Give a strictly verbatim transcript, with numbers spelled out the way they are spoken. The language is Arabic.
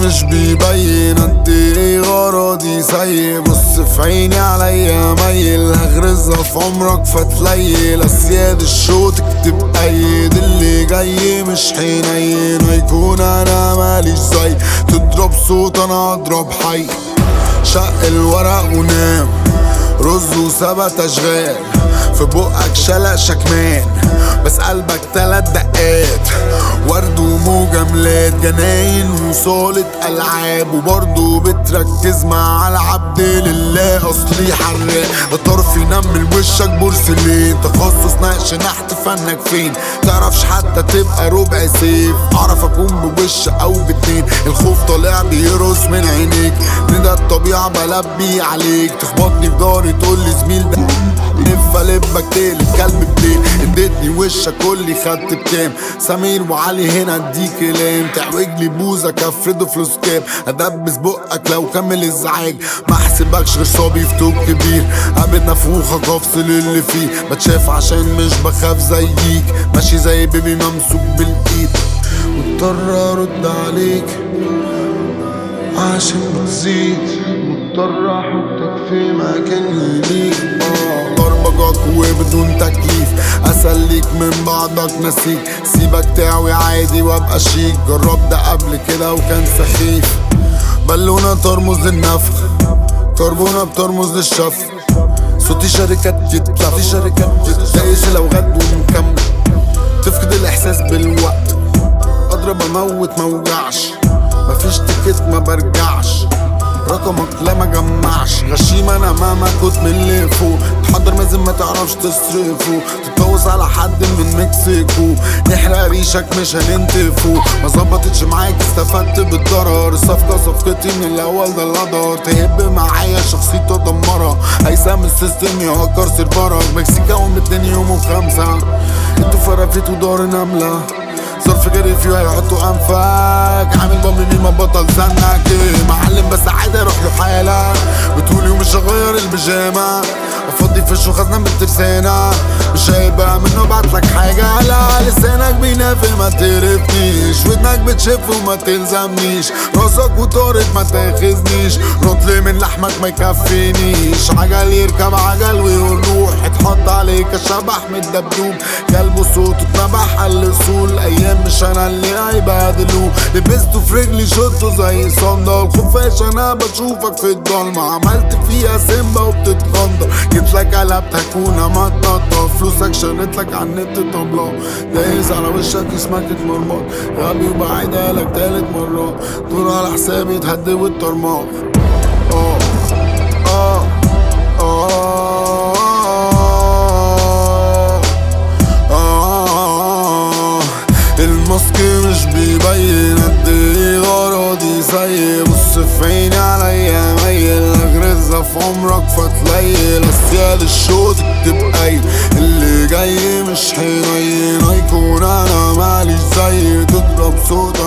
مش بيبين قد ايه غرضي سيء. بص في عيني عليا ميل، هغرزها في عمرك فتليل. اسياد الشوط اكتب ايد، اللي جاي مش حنين هيكون انا ماليش زي. تضرب صوت انا اضرب حي، شق الورق ونام، رز وسبت اشغال، في بقك شلق شكمان بس قلبك تلات دقات. ورد ومجاملات، جناين وصالة ألعاب، وبرضه بتركز مع العبد لله. أصلي حراق ده طرف ينمل وشك بورسلين، تخصص نقش نحت فنك فين؟ تعرفش حتى تبقى ربع سيف. أعرف أكون بوش أو باتنين، الخوف طالع بيرقص من عينيك. ندى الطبيعة بلبي عليك، تخبطني في داري تقولي زميل ده لف لبك تقلب كلب بليل. اديتني وشك قولي خدت بكام؟ سمير وعلي هنا اديك كلام. تعوجلي بوزك افرده فلوس كام؟ ادبس بقك لو كمل ازعاج، ما احسبكش غير صبي في توب كبير. قابل نفوخك افصل اللي فيه، بتشاف عشان مش بخاف زيك. ماشي زي بيبي ممسوك بالايد، مضطر ارد عليك عشان بتزيد، مضطر احطك في مكان ليك. اه ضربك وبدون تكليف، اسليك من بعضك نسيك. سيبك تعوي عادي وابقى شيك، جرب ده قبل كده وكان سخيف. بالونة ترمز للنفخ، كربونة بترمز للشفق. صوتي شركات يطلع في شركات دايس لو غد ومكمل. تفقد الاحساس بالوقت، اضرب اموت موجعش. مفيش تيكت ما برجعش، رقمك لا ما جمعش. غشيم انا مهما كنت من اللي فوق، تحضر مازن ما تعرفش تصرفه. تتجوز على حد من مكسيكو، نحرق ريشك مش هننتفو. ما ظبطتش معاك استفدت بالضرر، الصفقة صفقتي من الاول ده القدر. تهب معايا شخصيته دمرها، هيسام السيستم يهكر سيرفرك. مكسيكا ام اتنين يوم وخمسة، انتوا فرافيت ودار نملة. صرف جري فيه هيحطوا انفاك، عامل بامي مين ما بطل زنك. ايه معلم بس عادي اروح له حالة، بتقولي ومش هغير البيجامة. افضي فش وخزنة من ترسانة، مش هيبقى منه بعتلك حاجة. لا لسانك بينافي ما تقرفنيش، ودنك بتشف وما تلزمنيش. راسك وطارد ما تاخذنيش، رطل من لحمك ما يكفينيش. عجل يركب عجل ويقول روح، اتحط عليك شبح من الدبدوب. كلبه صوته اتنبح الرسول، ايام مش انا اللي هيبهدلوه. لبسته في رجلي شطه زي صندل، خفاش انا بشوفك في الضلمة. عملت فيها سيمبا وبتتغندر، جيتلك قلبت هكون مطاطا. فلوسك شريتلك على النت طبلة، دايس على وشك اسمك اتمرمط. غبي وبعيدها لك تالت مرة، دور على حسابي اتهدي والطرماخ. اه اه اه الماسك مش بيبين قد ايه غرضي سيء. بص في عيني عليا ميل، اغرزها في عمرك فتليل. اسياد الشوط اكتب اي، اللي جاي مش حنين هيكون انا ماليش زي. تضرب صوت